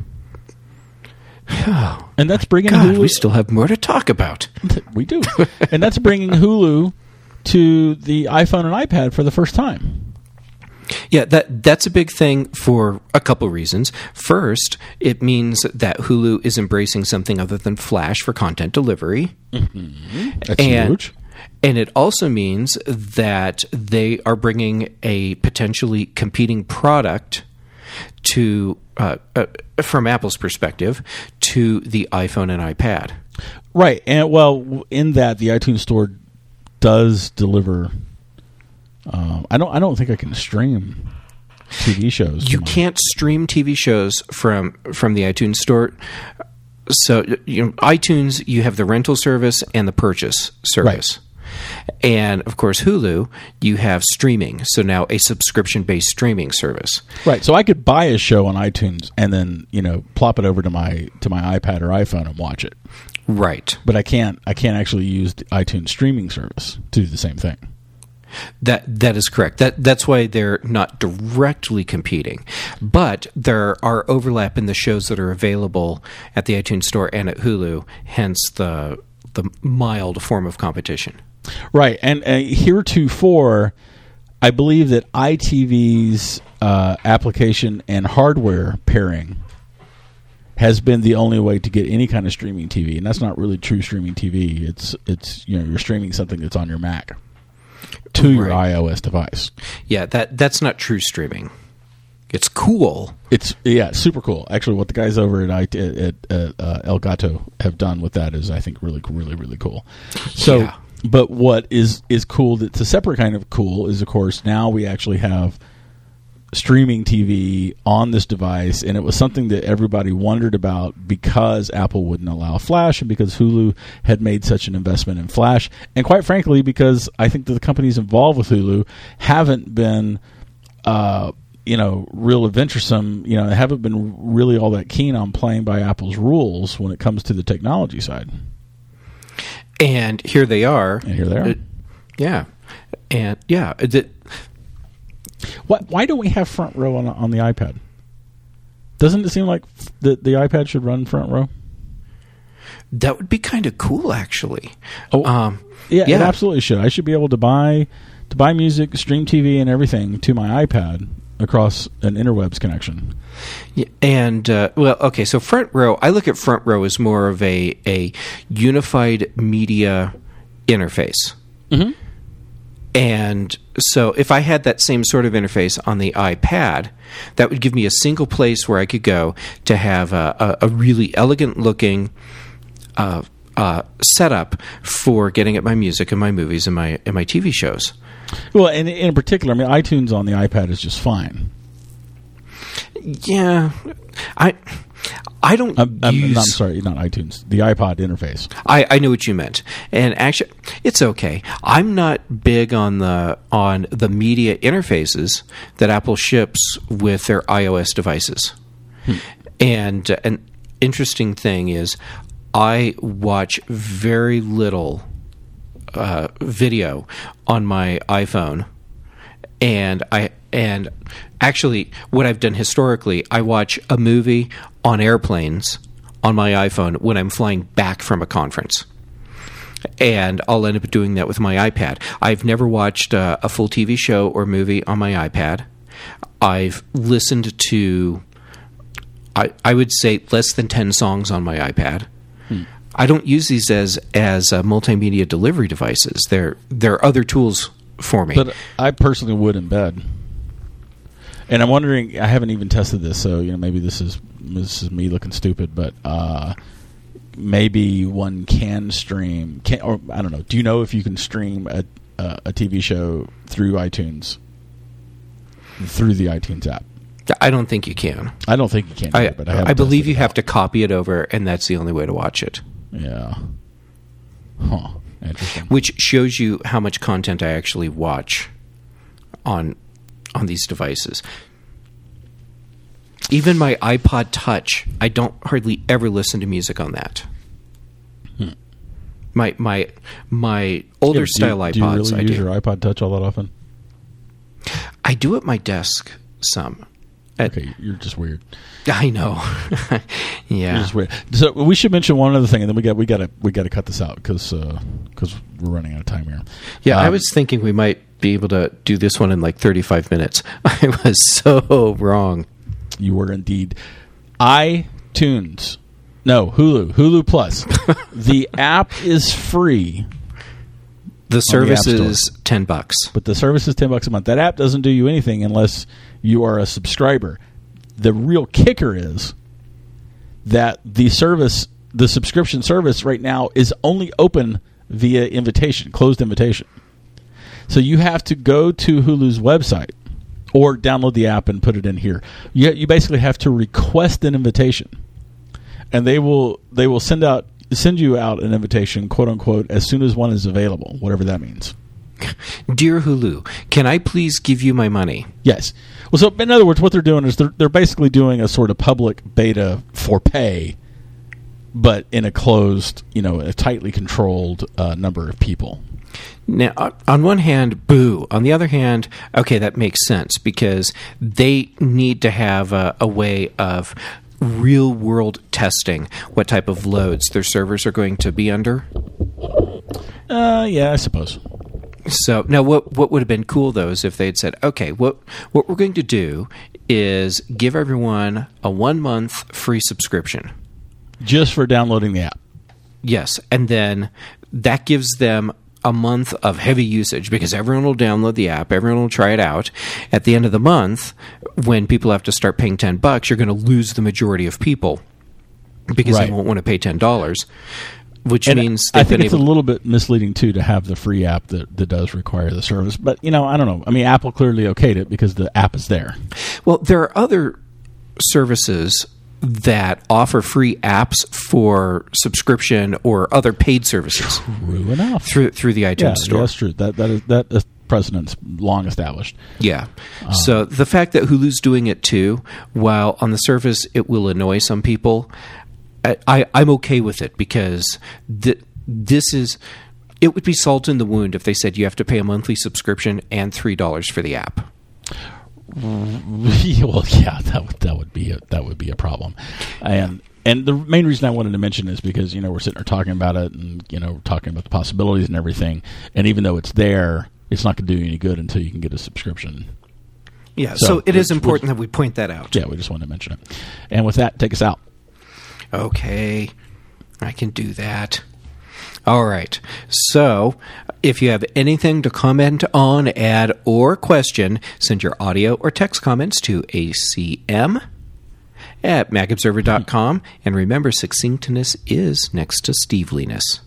Oh, and that's bringing God, Hulu. We still have more to talk about. We do, and that's bringing Hulu to the iPhone and iPad for the first time. Yeah, that's a big thing for a couple reasons. First, it means that Hulu is embracing something other than Flash for content delivery. Mm-hmm. That's huge. And it also means that they are bringing a potentially competing product to, from Apple's perspective, to the iPhone and iPad. Right, and in that the iTunes Store does deliver. I don't think I can stream TV shows. You can't stream TV shows from the iTunes Store. So iTunes, you have the rental service and the purchase service. Right. And, of course, Hulu, you have streaming. So now a subscription-based streaming service. Right. So I could buy a show on iTunes and then, plop it over to my iPad or iPhone and watch it. Right. But I can't actually use the iTunes streaming service to do the same thing. That is correct. That's why they're not directly competing. But there are overlap in the shows that are available at the iTunes Store and at Hulu, hence the mild form of competition. Right. And heretofore, I believe that iTV's application and hardware pairing has been the only way to get any kind of streaming TV. And that's not really true streaming TV. It's you're streaming something that's on your Mac to your iOS device. Yeah, that's not true streaming. It's cool. It's super cool. Actually, what the guys over at Elgato have done with that is, I think, really, really, really cool. So, Yeah. But what is cool? That's a separate kind of cool. Is, of course, now we actually have streaming TV on this device, and it was something that everybody wondered about because Apple wouldn't allow Flash, and because Hulu had made such an investment in Flash, and quite frankly, because I think that the companies involved with Hulu haven't been, real adventuresome. They haven't been really all that keen on playing by Apple's rules when it comes to the technology side. And here they are. Yeah. And yeah. Why don't we have Front Row on the iPad? Doesn't it seem like the iPad should run Front Row? That would be kind of cool, actually. It absolutely should. I should be able to buy music, stream TV, and everything to my iPad across an interwebs connection. Yeah, and so Front Row, I look at Front Row as more of a unified media interface. Mm-hmm. And so if I had that same sort of interface on the iPad, that would give me a single place where I could go to have a really elegant looking setup for getting at my music and my movies and my TV shows. Well, and in particular, iTunes on the iPad is just fine. Yeah, I don't use... I'm sorry, not iTunes. The iPod interface. I know what you meant, and actually, it's okay. I'm not big on the media interfaces that Apple ships with their iOS devices. And an interesting thing is, I watch very little video on my iPhone, and actually what I've done historically, I watch a movie on airplanes on my iPhone when I'm flying back from a conference, and I'll end up doing that with my iPad. I've never watched a full TV show or movie on my iPad. I've listened to I would say less than 10 songs on my iPad. I don't use these as multimedia delivery devices. They're other tools for me. But I personally would in bed. And I'm wondering, I haven't even tested this, so maybe this is me looking stupid, but maybe one can stream, or I don't know. Do you know if you can stream a TV show through iTunes, through the iTunes app? I don't think you can. I don't think you can either, but I believe you have to copy it over, and that's the only way to watch it. Yeah. Huh. Interesting. Which shows you how much content I actually watch on these devices. Even my iPod Touch, I don't hardly ever listen to music on that. My older style iPods, do you really use your iPod Touch all that often? I do at my desk some. Okay, you're just weird. I know. Yeah, you're just weird. So we should mention one other thing, and then we got to cut this out because we're running out of time here. Yeah, I was thinking we might be able to do this one in like 35 minutes. I was so wrong. You were indeed. Hulu Plus. The app is free. The service is $10, but the service is $10 a month. That app doesn't do you anything unless you are a subscriber. The real kicker is that the subscription service right now is only open via invitation, closed invitation. So you have to go to Hulu's website or download the app and put it in here. You basically have to request an invitation, and they will send you out an invitation, quote unquote, as soon as one is available, whatever that means. Dear Hulu, can I please give you my money? Yes. Well, so in other words, what they're doing is they're basically doing a sort of public beta for pay, but in a closed, a tightly controlled number of people. Now, on one hand, boo. On the other hand, okay, that makes sense because they need to have a way of real-world testing what type of loads their servers are going to be under. Yeah, I suppose. So now, what would have been cool though is if they'd said, okay, what we're going to do is give everyone a 1-month free subscription, just for downloading the app. Yes, and then that gives them a month of heavy usage because everyone will download the app, everyone will try it out. At the end of the month, when people have to start paying $10, you're going to lose the majority of people because they won't want to pay $10. Which means I think it's a little bit misleading too to have the free app that does require the service. But I don't know. I mean, Apple clearly okayed it because the app is there. Well, there are other services that offer free apps for subscription or other paid services. True enough. Through the iTunes Store. Yeah, that's true. That is precedent's long established. Yeah. So the fact that Hulu's doing it too, while on the surface it will annoy some people, I'm okay with it because this is... It would be salt in the wound if they said you have to pay a monthly subscription and $3 for the app. Well, yeah, that would be a problem, and the main reason I wanted to mention is because we're sitting there talking about it, and talking about the possibilities and everything, and even though it's there, it's not going to do you any good until you can get a subscription. Yeah, so it is important that we point that out. Yeah, we just wanted to mention it. And with that, take us out. Okay, I can do that. All right. So, if you have anything to comment on, add, or question, send your audio or text comments to acm@macobserver.com. And remember, succinctness is next to steveliness.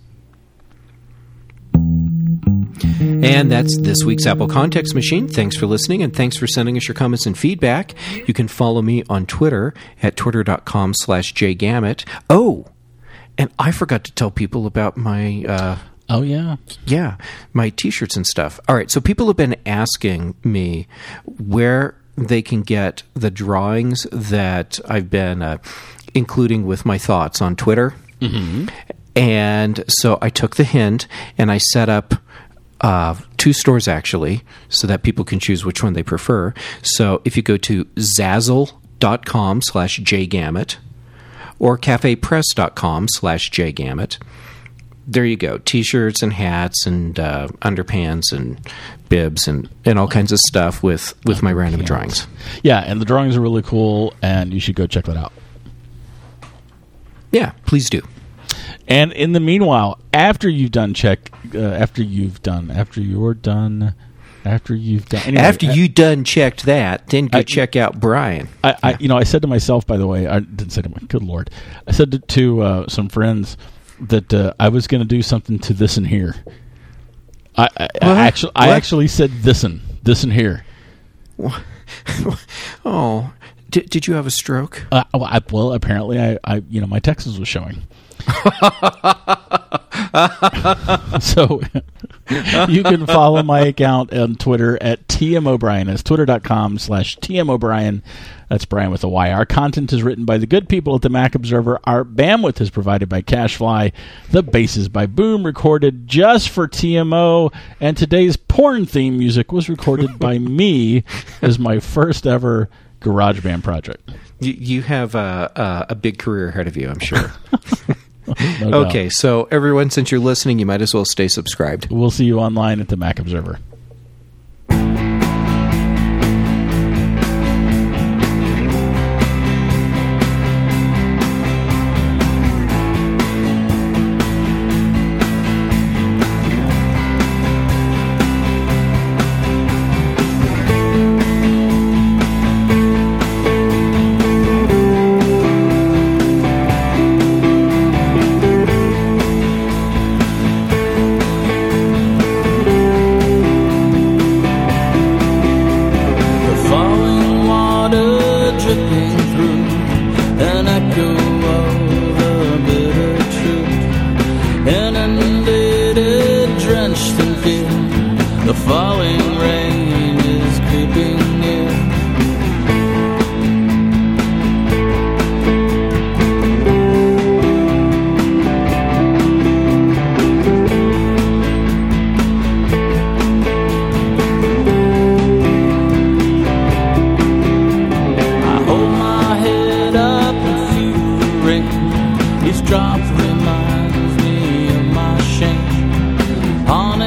And that's this week's Apple Context Machine. Thanks for listening, and thanks for sending us your comments and feedback. You can follow me on Twitter at twitter.com/jgamut. Oh! And I forgot to tell people about my... my T-shirts and stuff. All right, so people have been asking me where they can get the drawings that I've been including with my thoughts on Twitter. Mm-hmm. And so I took the hint, and I set up 2 stores, actually, so that people can choose which one they prefer. So if you go to Zazzle.com/jgamut, or cafepress.com/jgamut. There you go. T-shirts and hats and underpants and bibs and all kinds of stuff with my random drawings. Yeah, and the drawings are really cool, and you should go check that out. Yeah, please do. And in the meanwhile, after you're done, check that, then go check out Brian. I said to myself, by the way, I didn't say to my, good Lord, I said to some friends that I was going to do something to this and here. I actually said this and here. Oh, did you have a stroke? Well, apparently my Texas was showing. So you can follow my account on Twitter at TMOBrian. That's twitter.com/TMOBrian. That's Brian with a Y. Our content is written by the good people at the Mac Observer. Our bandwidth is provided by CacheFly. The bass is by Boom, recorded just for TMO. And today's porn theme music was recorded by me as my first ever GarageBand project. You have a big career ahead of you, I'm sure. No okay, so everyone, since you're listening, you might as well stay subscribed. We'll see you online at the Mac Observer.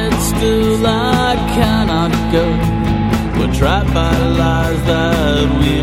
We're trapped by the lies that we